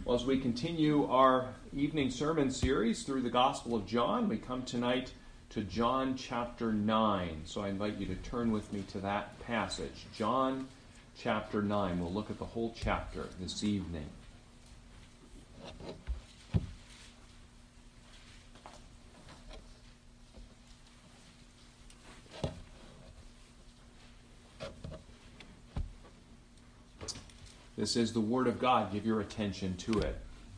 Well, as we continue our evening sermon series through the Gospel of John, we come tonight to John chapter 9. So I invite you to turn with me to that passage. John chapter 9. We'll look at the whole chapter this evening. This is the Word of God. Give your attention to it.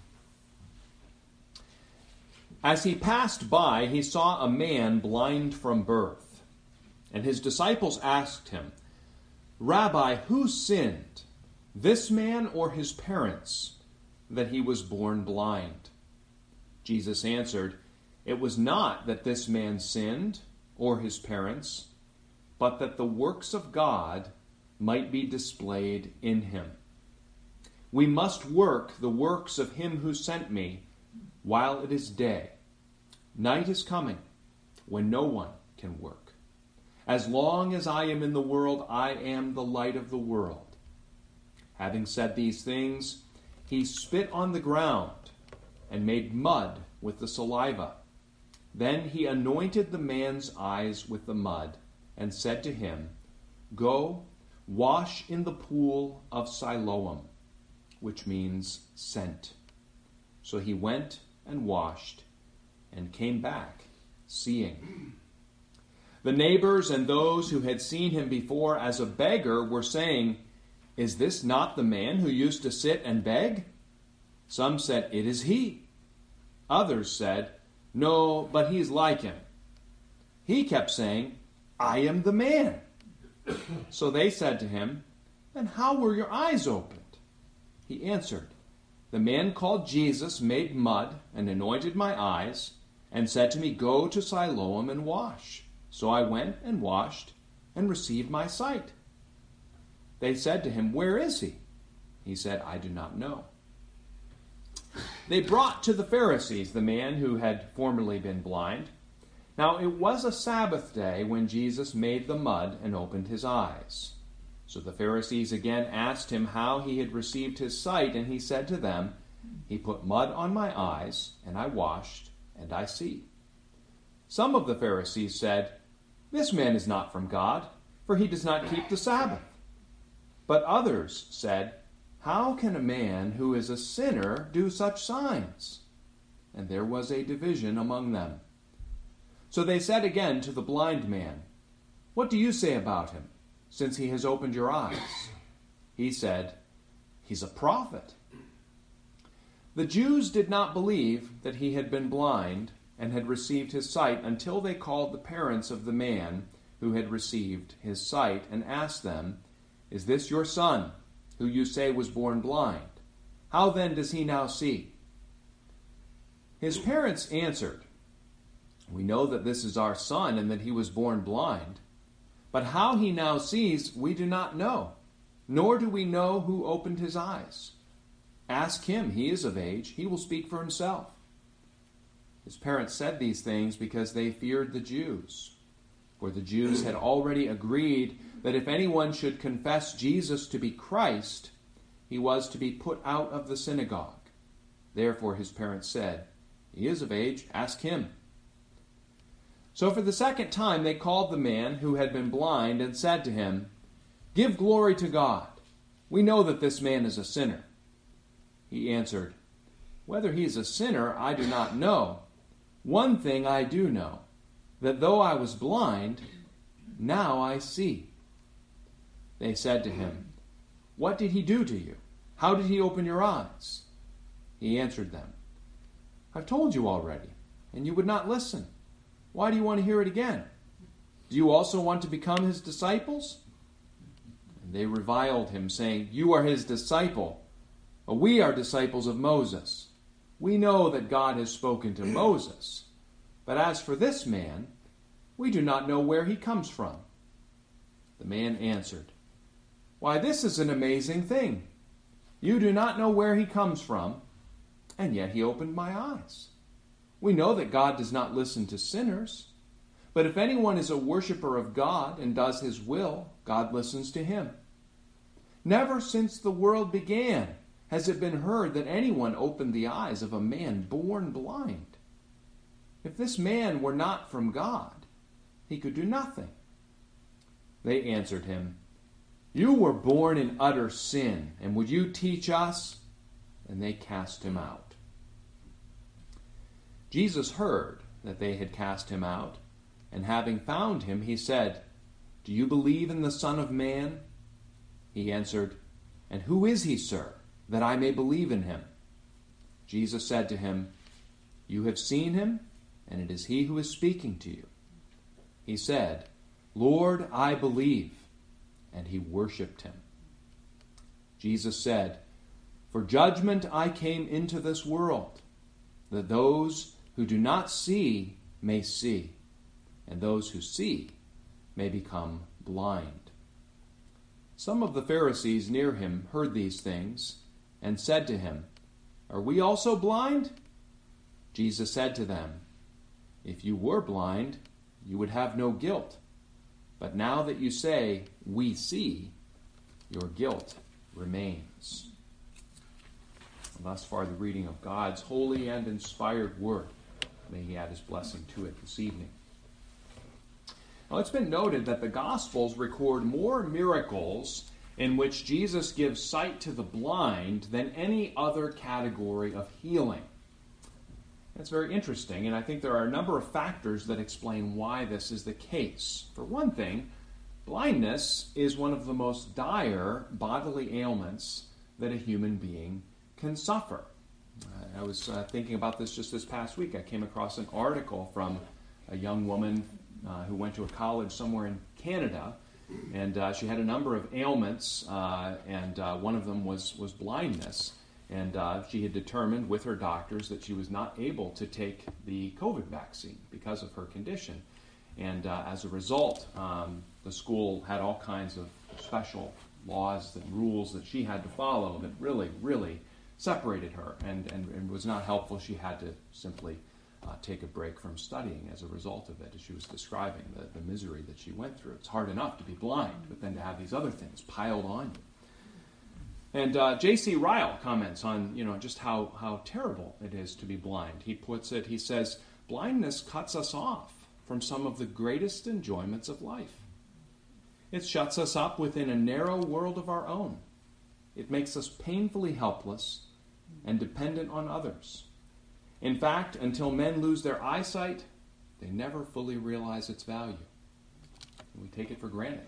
As he passed by, he saw a man blind from birth. And his disciples asked him, "Rabbi, who sinned, this man or his parents, that he was born blind?" Jesus answered, "It was not that this man sinned or his parents, but that the works of God might be displayed in him. We must work the works of him who sent me while it is day. Night is coming when no one can work. As long as I am in the world, I am the light of the world." Having said these things, he spit on the ground and made mud with the saliva. Then he anointed the man's eyes with the mud and said to him, "Go, wash in the pool of Siloam," which means sent. So he went and washed and came back seeing. The neighbors and those who had seen him before as a beggar were saying, "Is this not the man who used to sit and beg?" Some said, "It is he." Others said, "No, but he's like him." He kept saying, "I am the man." So they said to him, "Then how were your eyes opened?" He answered, "The man called Jesus made mud and anointed my eyes and said to me, 'Go to Siloam and wash.' So I went and washed and received my sight." They said to him, "Where is he?" He said, "I do not know." They brought to the Pharisees the man who had formerly been blind. Now it was a Sabbath day when Jesus made the mud and opened his eyes. So the Pharisees again asked him how he had received his sight, and he said to them, "He put mud on my eyes, and I washed, and I see." Some of the Pharisees said, "This man is not from God, for he does not keep the Sabbath." But others said, "How can a man who is a sinner do such signs?" And there was a division among them. So they said again to the blind man, "What do you say about him, since he has opened your eyes?" He said, "He's a prophet." The Jews did not believe that he had been blind and had received his sight until they called the parents of the man who had received his sight and asked them, "Is this your son, who you say was born blind? How then does he now see?" His parents answered, "We know that this is our son and that he was born blind. But how he now sees, we do not know, nor do we know who opened his eyes. Ask him, he is of age, he will speak for himself." His parents said these things because they feared the Jews. For the Jews had already agreed that if anyone should confess Jesus to be Christ, he was to be put out of the synagogue. Therefore his parents said, "He is of age, ask him." So for the second time they called the man who had been blind and said to him, "Give glory to God. We know that this man is a sinner." He answered, "Whether he is a sinner, I do not know. One thing I do know, that though I was blind, now I see." They said to him, "What did he do to you? How did he open your eyes?" He answered them, "I've told you already, and you would not listen. Why do you want to hear it again? Do you also want to become his disciples?" And they reviled him, saying, "You are his disciple, but we are disciples of Moses. We know that God has spoken to Moses. But as for this man, we do not know where he comes from." The man answered, "Why, this is an amazing thing. You do not know where he comes from, and yet he opened my eyes. We know that God does not listen to sinners, but if anyone is a worshiper of God and does his will, God listens to him. Never since the world began has it been heard that anyone opened the eyes of a man born blind? If this man were not from God, he could do nothing." They answered him, "You were born in utter sin, and would you teach us?" And they cast him out. Jesus heard that they had cast him out, and having found him, he said, "Do you believe in the Son of Man?" He answered, "And who is he, sir, that I may believe in him?" Jesus said to him, "You have seen him, and it is he who is speaking to you." He said, "Lord, I believe," and he worshipped him. Jesus said, "For judgment I came into this world, that those who do not see may see, and those who see may become blind." Some of the Pharisees near him heard these things and said to him, "Are we also blind?" Jesus said to them, "If you were blind, you would have no guilt. But now that you say, 'We see,' your guilt remains." And thus far, the reading of God's holy and inspired word. May he add his blessing to it this evening. Now, it's been noted that the Gospels record more miracles in which Jesus gives sight to the blind than any other category of healing. That's very interesting, and I think there are a number of factors that explain why this is the case. For one thing, blindness is one of the most dire bodily ailments that a human being can suffer. I was thinking about this just this past week. I came across an article from a young woman who went to a college somewhere in Canada, and she had a number of ailments, and one of them was blindness. And she had determined with her doctors that she was not able to take the COVID vaccine because of her condition. And as a result, the school had all kinds of special laws and rules that she had to follow that really separated her and was not helpful. She had to simply take a break from studying as a result of it, as she was describing the misery that she went through. It's hard enough to be blind, but then to have these other things piled on you. And J.C. Ryle comments on, just how terrible it is to be blind. He puts it, he says, "Blindness cuts us off from some of the greatest enjoyments of life. It shuts us up within a narrow world of our own. It makes us painfully helpless and dependent on others. In fact, until men lose their eyesight, they never fully realize its value. And we take it for granted."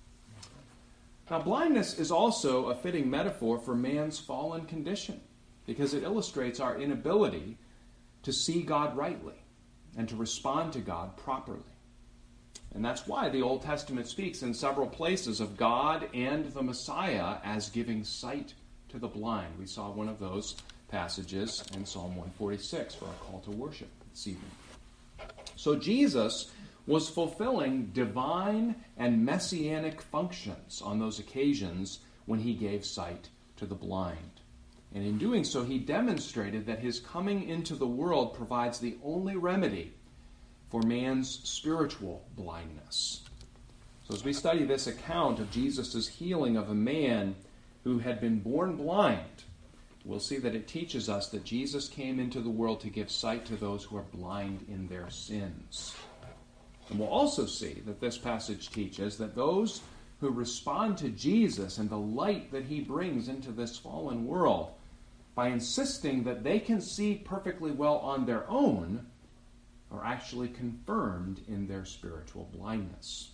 Now, blindness is also a fitting metaphor for man's fallen condition, because it illustrates our inability to see God rightly and to respond to God properly. And that's why the Old Testament speaks in several places of God and the Messiah as giving sight to the blind. We saw one of those passages in Psalm 146 for our call to worship this evening. So Jesus was fulfilling divine and messianic functions on those occasions when he gave sight to the blind. And in doing so, he demonstrated that his coming into the world provides the only remedy for man's spiritual blindness. So as we study this account of Jesus' healing of a man who had been born blind, we'll see that it teaches us that Jesus came into the world to give sight to those who are blind in their sins. And we'll also see that this passage teaches that those who respond to Jesus and the light that he brings into this fallen world by insisting that they can see perfectly well on their own are actually confirmed in their spiritual blindness.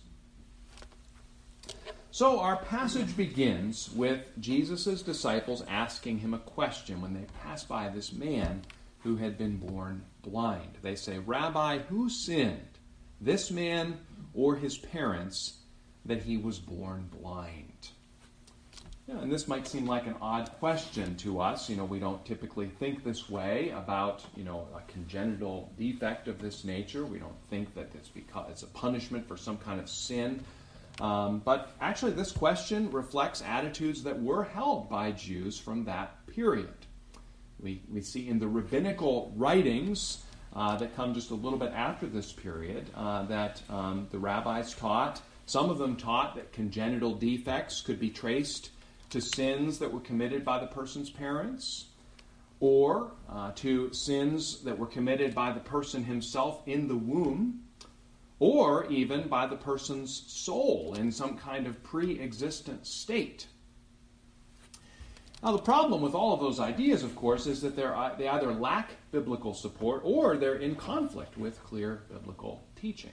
So our passage begins with Jesus' disciples asking him a question when they pass by this man who had been born blind. They say, "Rabbi, who sinned, this man or his parents, that he was born blind?" Yeah, and this might seem like an odd question to us. We don't typically think this way about, a congenital defect of this nature. We don't think that it's a punishment for some kind of sin. But actually, this question reflects attitudes that were held by Jews from that period. We see in the rabbinical writings that come just a little bit after this period that the rabbis taught. Some of them taught that congenital defects could be traced to sins that were committed by the person's parents, or to sins that were committed by the person himself in the womb, or even by the person's soul in some kind of pre-existent state. Now, the problem with all of those ideas, of course, is that they either lack biblical support or they're in conflict with clear biblical teaching.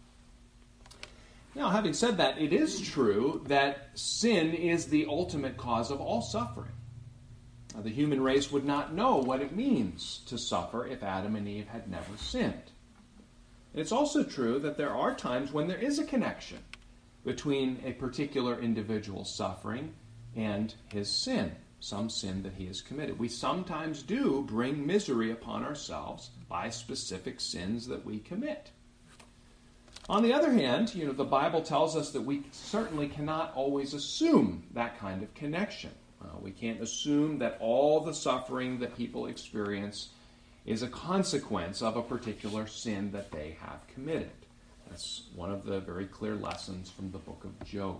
Now, having said that, it is true that sin is the ultimate cause of all suffering. The human race would not know what it means to suffer if Adam and Eve had never sinned. It's also true that there are times when there is a connection between a particular individual's suffering and his sin, some sin that he has committed. We sometimes do bring misery upon ourselves by specific sins that we commit. On the other hand, the Bible tells us that we certainly cannot always assume that kind of connection. We can't assume that all the suffering that people experience is a consequence of a particular sin that they have committed. That's one of the very clear lessons from the book of Job.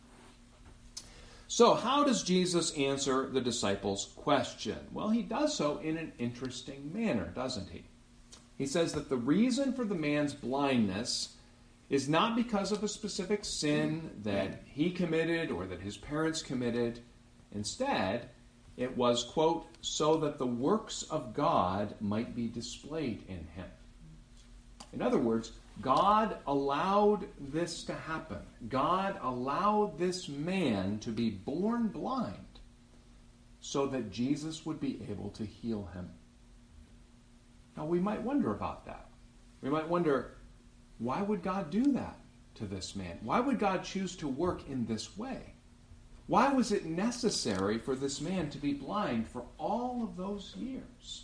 So, how does Jesus answer the disciples' question? Well, he does so in an interesting manner, doesn't he? He says that the reason for the man's blindness is not because of a specific sin that he committed or that his parents committed. Instead, it was, quote, so that the works of God might be displayed in him. In other words, God allowed this to happen. God allowed this man to be born blind so that Jesus would be able to heal him. Now, we might wonder about that. We might wonder, why would God do that to this man? Why would God choose to work in this way? Why was it necessary for this man to be blind for all of those years?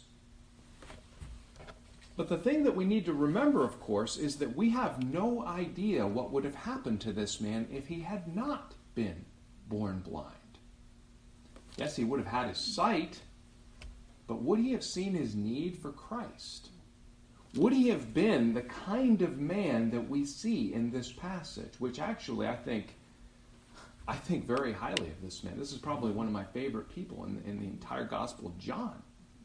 But the thing that we need to remember, of course, is that we have no idea what would have happened to this man if he had not been born blind. Yes, he would have had his sight, but would he have seen his need for Christ? Would he have been the kind of man that we see in this passage, which actually I think very highly of this man. This is probably one of my favorite people in the entire Gospel of John.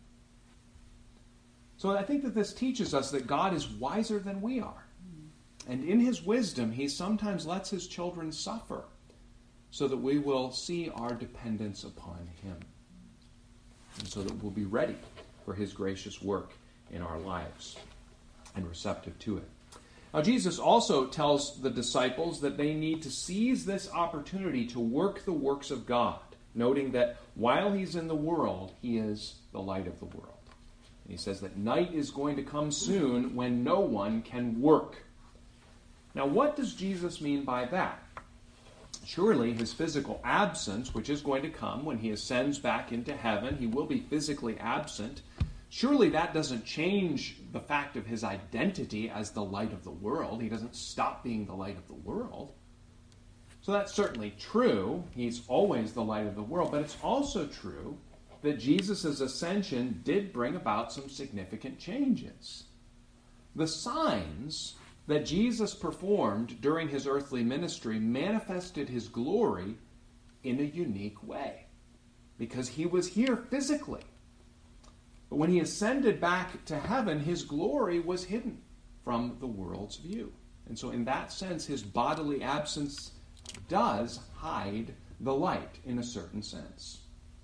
So I think that this teaches us that God is wiser than we are. And in his wisdom, he sometimes lets his children suffer so that we will see our dependence upon him. And so that we'll be ready for his gracious work in our lives and receptive to it. Now, Jesus also tells the disciples that they need to seize this opportunity to work the works of God, noting that while he's in the world, he is the light of the world. And he says that night is going to come soon when no one can work. Now, what does Jesus mean by that? Surely his physical absence, which is going to come when he ascends back into heaven, he will be physically absent. Surely that doesn't change the fact of his identity as the light of the world. He doesn't stop being the light of the world. So that's certainly true. He's always the light of the world. But it's also true that Jesus' ascension did bring about some significant changes. The signs that Jesus performed during his earthly ministry manifested his glory in a unique way, because he was here physically. But when he ascended back to heaven, his glory was hidden from the world's view. And so in that sense, his bodily absence does hide the light in a certain sense.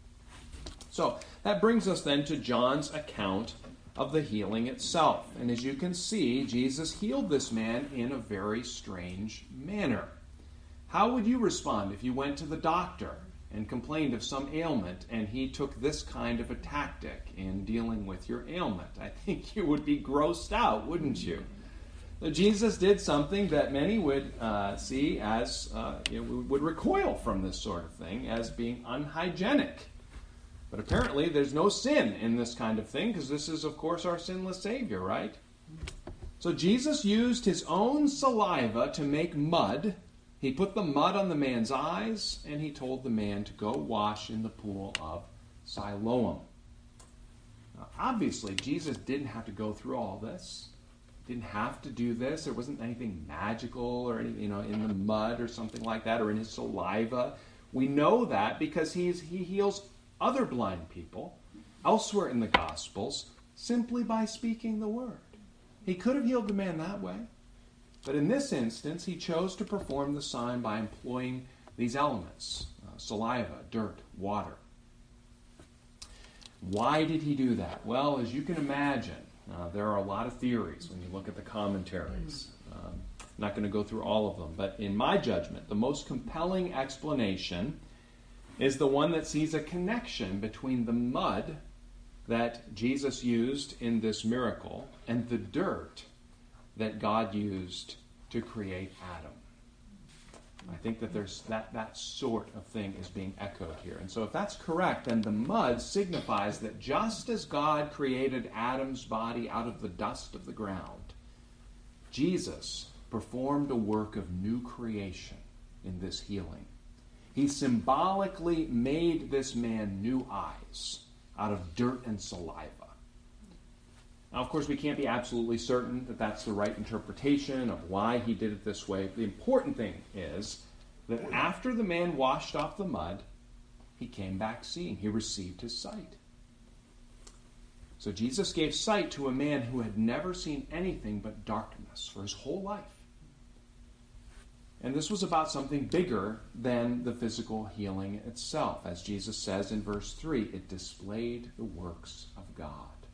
So that brings us then to John's account of the healing itself. And as you can see, Jesus healed this man in a very strange manner. How would you respond if you went to the doctor and complained of some ailment and he took this kind of a tactic in dealing with your ailment? I think you would be grossed out, wouldn't you? So Jesus did something that many would see as, would recoil from this sort of thing as being unhygienic. But apparently there's no sin in this kind of thing, because this is, of course, our sinless Savior, right? So Jesus used his own saliva to make mud. He put the mud on the man's eyes, and he told the man to go wash in the pool of Siloam. Now, obviously, Jesus didn't have to go through all this. Didn't have to do this. There wasn't anything magical or anything, in the mud or something like that, or in his saliva. We know that because he heals other blind people elsewhere in the Gospels simply by speaking the word. He could have healed the man that way, but in this instance, he chose to perform the sign by employing these elements, saliva, dirt, water. Why did he do that? Well, as you can imagine, there are a lot of theories when you look at the commentaries. I'm not going to go through all of them, but in my judgment, the most compelling explanation is the one that sees a connection between the mud that Jesus used in this miracle and the dirt that God used to create Adam. I think that there's that sort of thing is being echoed here. And so if that's correct, then the mud signifies that just as God created Adam's body out of the dust of the ground, Jesus performed a work of new creation in this healing. He symbolically made this man new eyes out of dirt and saliva. Now, of course, we can't be absolutely certain that that's the right interpretation of why he did it this way. The important thing is that after the man washed off the mud, he came back seeing. He received his sight. So Jesus gave sight to a man who had never seen anything but darkness for his whole life. And this was about something bigger than the physical healing itself. As Jesus says in verse 3, it displayed the works of God.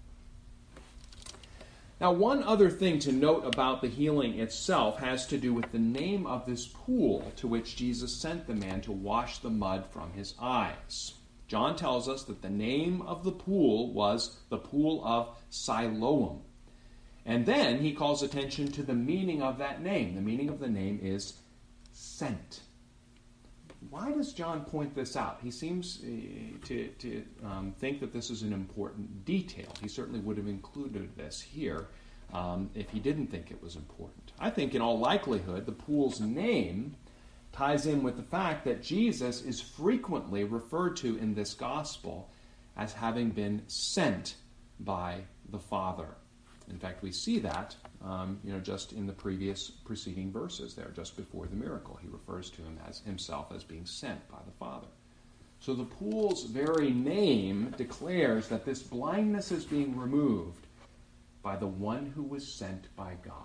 Now, one other thing to note about the healing itself has to do with the name of this pool to which Jesus sent the man to wash the mud from his eyes. John tells us that the name of the pool was the pool of Siloam. And then he calls attention to the meaning of that name. The meaning of the name is sent. Why does John point this out? He seems to think that this is an important detail. He certainly would have included this here if he didn't think it was important. I think in all likelihood the pool's name ties in with the fact that Jesus is frequently referred to in this gospel as having been sent by the Father. In fact, we see that just in the preceding verses there, just before the miracle. He refers to him as himself as being sent by the Father. So the pool's very name declares that this blindness is being removed by the one who was sent by God.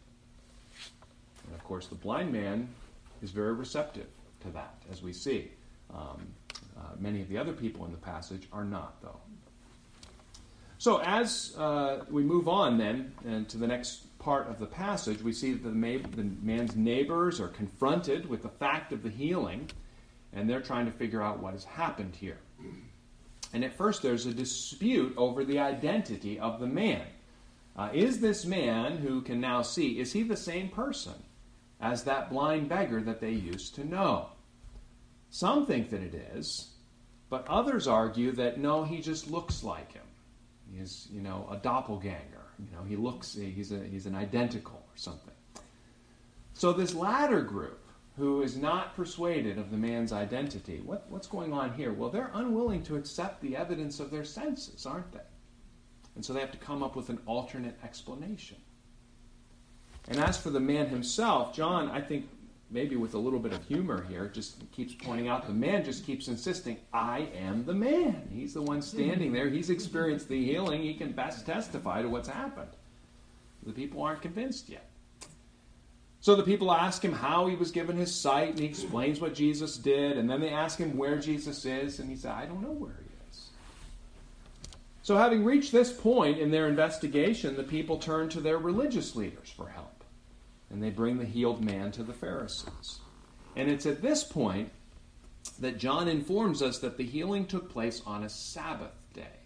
And of course, the blind man is very receptive to that, as we see. Many of the other people in the passage are not, though. So as we move on then and to the next part of the passage, we see that the man's neighbors are confronted with the fact of the healing, and they're trying to figure out what has happened here. And at first there's a dispute over the identity of the man. Is this man who can now see, is he the same person as that blind beggar that they used to know? Some think that it is, but others argue that no, he just looks like him. He's, a doppelganger. He's an identical or something. So this latter group, who is not persuaded of the man's identity, what's going on here? Well, they're unwilling to accept the evidence of their senses, aren't they? And so they have to come up with an alternate explanation. And as for the man himself, John, I think, maybe with a little bit of humor here, just keeps pointing out the man just keeps insisting, I am the man. He's the one standing there. He's experienced the healing. He can best testify to what's happened. The people aren't convinced yet. So the people ask him how he was given his sight, and he explains what Jesus did, and then they ask him where Jesus is, and he said, I don't know where he is. So having reached this point in their investigation, the people turn to their religious leaders for help. And they bring the healed man to the Pharisees. And it's at this point that John informs us that the healing took place on a Sabbath day.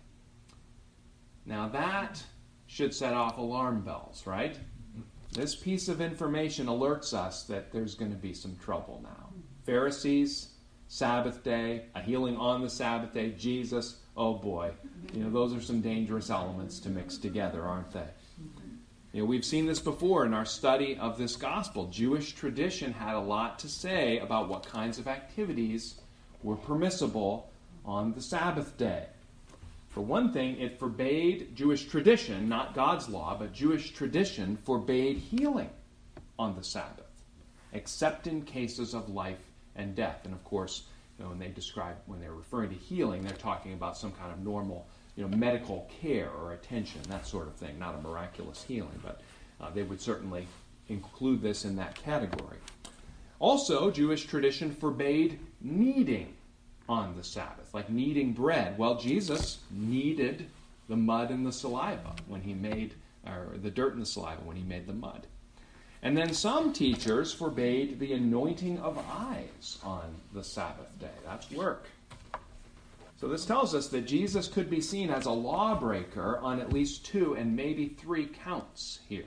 Now that should set off alarm bells, right? This piece of information alerts us that there's going to be some trouble now. Pharisees, Sabbath day, a healing on the Sabbath day, Jesus, oh boy. Those are some dangerous elements to mix together, aren't they? We've seen this before in our study of this gospel. Jewish tradition had a lot to say about what kinds of activities were permissible on the Sabbath day. For one thing, it forbade Jewish tradition, not God's law, but Jewish tradition forbade healing on the Sabbath, except in cases of life and death. And of course, when they're referring to healing, they're talking about some kind of normal, medical care or attention, that sort of thing, not a miraculous healing, but they would certainly include this in that category. Also, Jewish tradition forbade kneading on the Sabbath, like kneading bread. Well, Jesus kneaded the mud and the saliva when he made, or the dirt and the saliva when he made the mud. And then some teachers forbade the anointing of eyes on the Sabbath day. That's work. So this tells us that Jesus could be seen as a lawbreaker on at least 2 and maybe 3 counts here.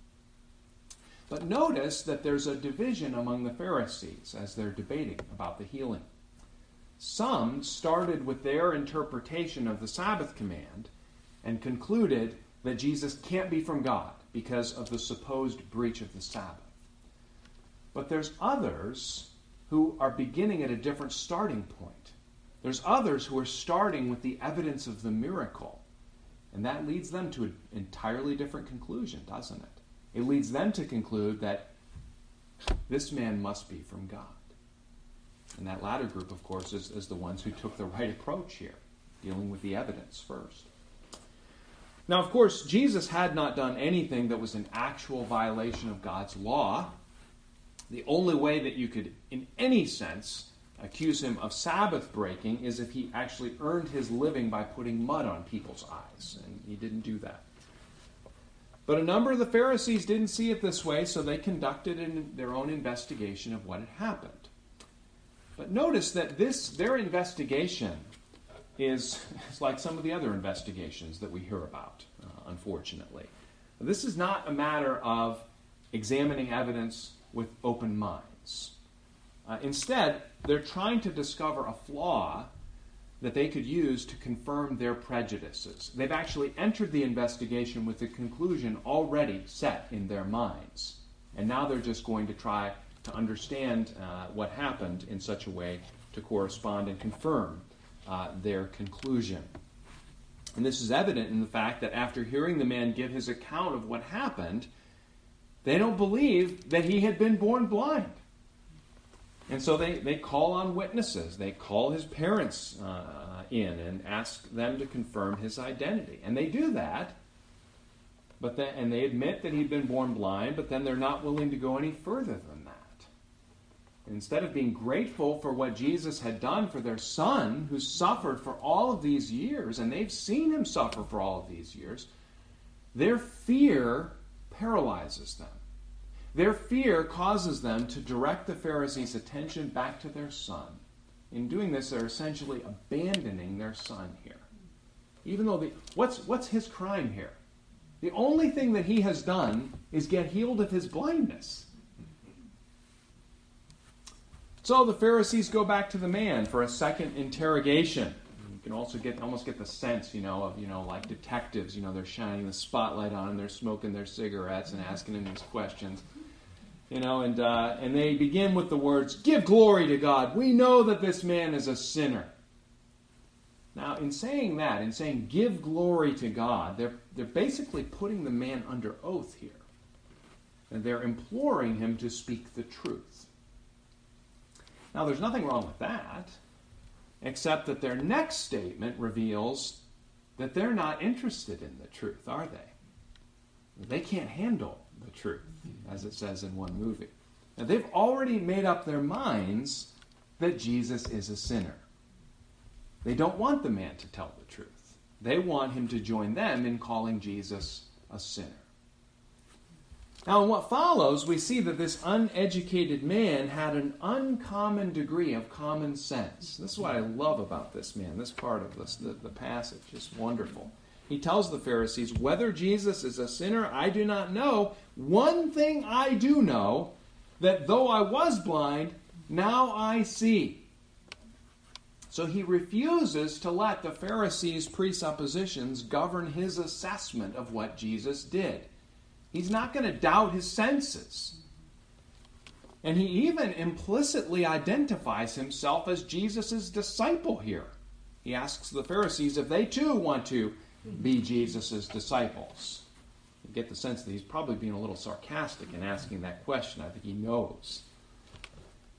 But notice that there's a division among the Pharisees as they're debating about the healing. Some started with their interpretation of the Sabbath command and concluded that Jesus can't be from God because of the supposed breach of the Sabbath. But there's others who are beginning at a different starting point. There's others who are starting with the evidence of the miracle. And that leads them to an entirely different conclusion, doesn't it? It leads them to conclude that this man must be from God. And that latter group, of course, is the ones who took the right approach here, dealing with the evidence first. Now, of course, Jesus had not done anything that was an actual violation of God's law. The only way that you could, in any sense, accuse him of Sabbath breaking is if he actually earned his living by putting mud on people's eyes, and he didn't do that. But a number of the Pharisees didn't see it this way, so they conducted their own investigation of what had happened. But notice that their investigation is like some of the other investigations that we hear about, unfortunately. This is not a matter of examining evidence with open minds. Instead, they're trying to discover a flaw that they could use to confirm their prejudices. They've actually entered the investigation with the conclusion already set in their minds. And now they're just going to try to understand what happened in such a way to correspond and confirm their conclusion. And this is evident in the fact that after hearing the man give his account of what happened, they don't believe that he had been born blind. And so they call on witnesses. They call his parents in and ask them to confirm his identity. And they do that, and they admit that he'd been born blind, but then they're not willing to go any further than that. Instead of being grateful for what Jesus had done for their son, who suffered for all of these years, and they've seen him suffer for all of these years, their fear paralyzes them. Their fear causes them to direct the Pharisees' attention back to their son. In doing this, they're essentially abandoning their son here. Even though what's his crime here? The only thing that he has done is get healed of his blindness. So the Pharisees go back to the man for a second interrogation. You can also almost get the sense, of like detectives, they're shining the spotlight on him, they're smoking their cigarettes and asking him these questions. And they begin with the words, "Give glory to God. We know that this man is a sinner." Now, in saying that, in saying give glory to God, they're basically putting the man under oath here. And they're imploring him to speak the truth. Now, there's nothing wrong with that, except that their next statement reveals that they're not interested in the truth, are they? They can't handle the truth, as it says in one movie. Now, they've already made up their minds that Jesus is a sinner. They don't want the man to tell the truth. They want him to join them in calling Jesus a sinner. Now, in what follows, we see that this uneducated man had an uncommon degree of common sense. This is what I love about this man, this part of this, the passage. It's wonderful. He tells the Pharisees, "Whether Jesus is a sinner, I do not know. One thing I do know, that though I was blind, now I see." So he refuses to let the Pharisees' presuppositions govern his assessment of what Jesus did. He's not going to doubt his senses. And he even implicitly identifies himself as Jesus' disciple here. He asks the Pharisees if they too want to be Jesus' disciples. You get the sense that he's probably being a little sarcastic in asking that question. I think he knows.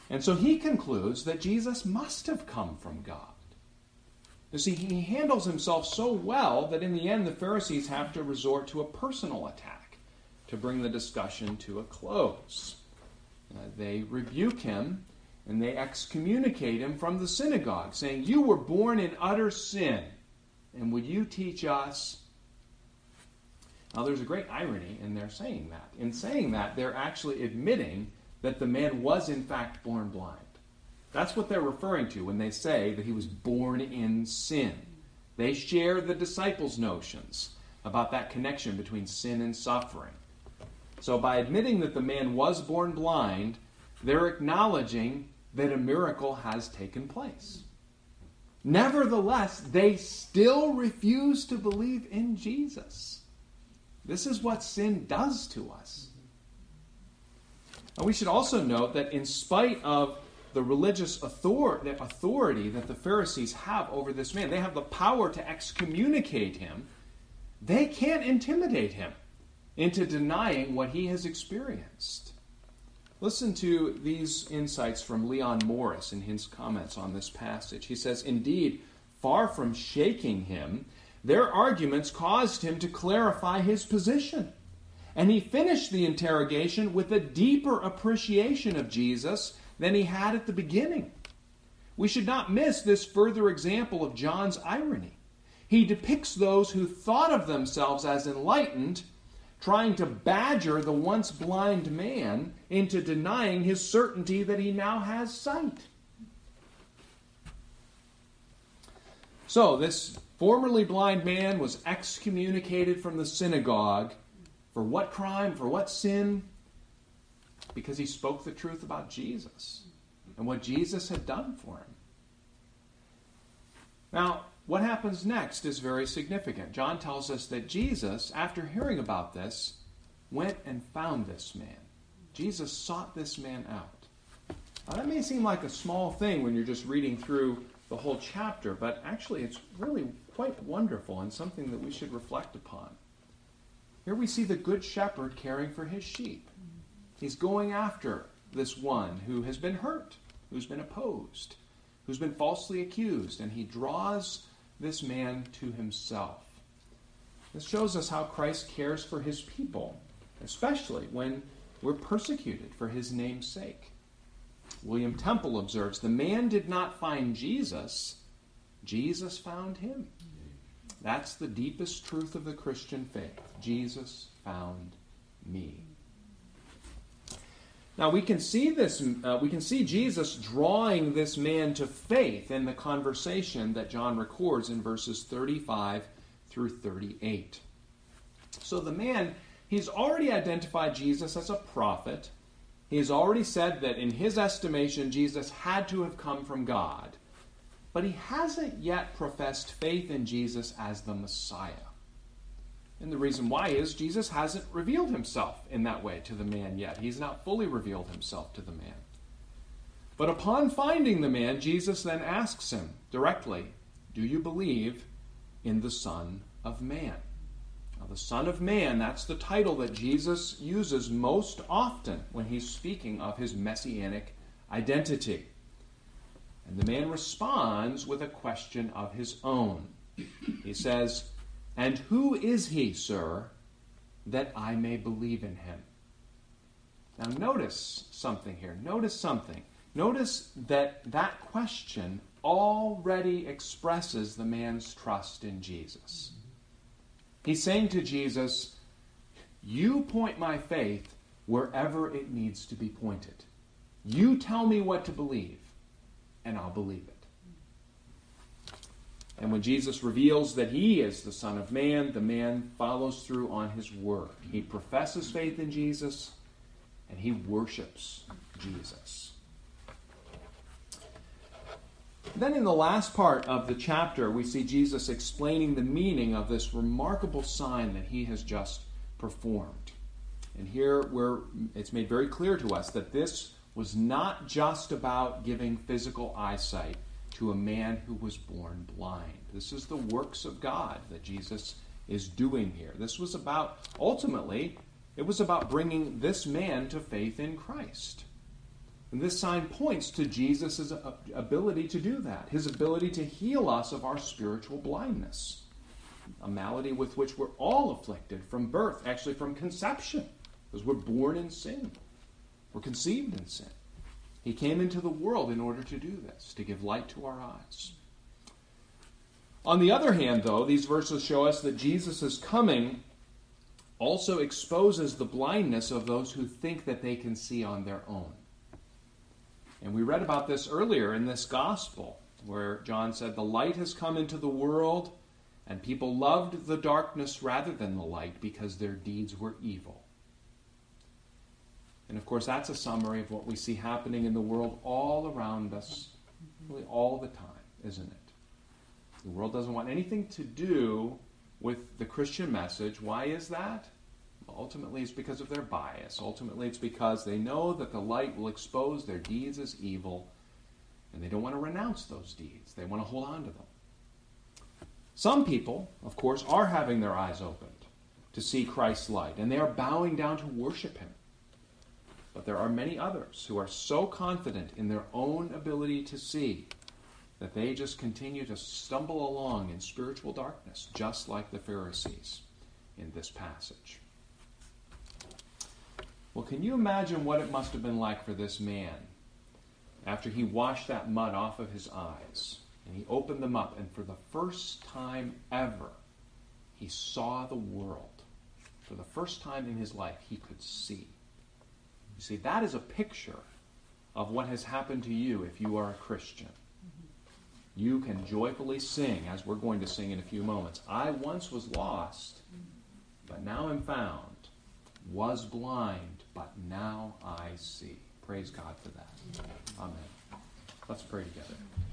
And so he concludes that Jesus must have come from God. You see, he handles himself so well that in the end the Pharisees have to resort to a personal attack to bring the discussion to a close. They rebuke him and they excommunicate him from the synagogue, saying, "You were born in utter sin, and would you teach us?" Now there's a great irony in their saying that. In saying that, they're actually admitting that the man was in fact born blind. That's what they're referring to when they say that he was born in sin. They share the disciples' notions about that connection between sin and suffering. So by admitting that the man was born blind, they're acknowledging that a miracle has taken place. Nevertheless, they still refuse to believe in Jesus. This is what sin does to us. And we should also note that in spite of the religious authority that the Pharisees have over this man, they have the power to excommunicate him, they can't intimidate him into denying what he has experienced. Listen to these insights from Leon Morris in his comments on this passage. He says, "Indeed, far from shaking him, their arguments caused him to clarify his position. And he finished the interrogation with a deeper appreciation of Jesus than he had at the beginning. We should not miss this further example of John's irony. He depicts those who thought of themselves as enlightened, trying to badger the once blind man into denying his certainty that he now has sight." So this formerly blind man was excommunicated from the synagogue. For what crime? For what sin? Because he spoke the truth about Jesus and what Jesus had done for him. Now, what happens next is very significant. John tells us that Jesus, after hearing about this, went and found this man. Jesus sought this man out. Now, that may seem like a small thing when you're just reading through the whole chapter, but actually it's really quite wonderful and something that we should reflect upon. Here we see the good shepherd caring for his sheep. He's going after this one who has been hurt, who's been opposed, who's been falsely accused, and he draws this man to himself. This shows us how Christ cares for his people, especially when we're persecuted for his name's sake. William Temple observes, "The man did not find Jesus, Jesus found him." That's the deepest truth of the Christian faith. Jesus found me. Now we can see this. We can see Jesus drawing this man to faith in the conversation that John records in verses 35 through 38. So the man, he's already identified Jesus as a prophet. He's already said that in his estimation, Jesus had to have come from God. But he hasn't yet professed faith in Jesus as the Messiah. And the reason why is Jesus hasn't revealed himself in that way to the man yet. He's not fully revealed himself to the man. But upon finding the man, Jesus then asks him directly, "Do you believe in the Son of Man?" Now, the Son of Man, that's the title that Jesus uses most often when he's speaking of his messianic identity. And the man responds with a question of his own. He says, "And who is he, sir, that I may believe in him?" Now notice something here. Notice that question already expresses the man's trust in Jesus. He's saying to Jesus, "You point my faith wherever it needs to be pointed. You tell me what to believe, and I'll believe it." And when Jesus reveals that he is the Son of Man, the man follows through on his word. He professes faith in Jesus, and he worships Jesus. Then in the last part of the chapter, we see Jesus explaining the meaning of this remarkable sign that he has just performed. And here it's made very clear to us that this was not just about giving physical eyesight to a man who was born blind. This is the works of God that Jesus is doing here. This was ultimately, it was about bringing this man to faith in Christ. And this sign points to Jesus' ability to do that, his ability to heal us of our spiritual blindness, a malady with which we're all afflicted from birth, actually from conception, because we're born in sin. We're conceived in sin. He came into the world in order to do this, to give light to our eyes. On the other hand, though, these verses show us that Jesus' coming also exposes the blindness of those who think that they can see on their own. And we read about this earlier in this gospel, where John said, "The light has come into the world, and people loved the darkness rather than the light because their deeds were evil." And of course, that's a summary of what we see happening in the world all around us, really all the time, isn't it? The world doesn't want anything to do with the Christian message. Why is that? Well, ultimately, it's because of their bias. Ultimately, it's because they know that the light will expose their deeds as evil, and they don't want to renounce those deeds. They want to hold on to them. Some people, of course, are having their eyes opened to see Christ's light, and they are bowing down to worship him. But there are many others who are so confident in their own ability to see that they just continue to stumble along in spiritual darkness, just like the Pharisees in this passage. Well, can you imagine what it must have been like for this man after he washed that mud off of his eyes and he opened them up, and for the first time ever, he saw the world. For the first time in his life, he could see. You see, that is a picture of what has happened to you if you are a Christian. You can joyfully sing, as we're going to sing in a few moments. "I once was lost, but now am found. Was blind, but now I see." Praise God for that. Amen. Let's pray together.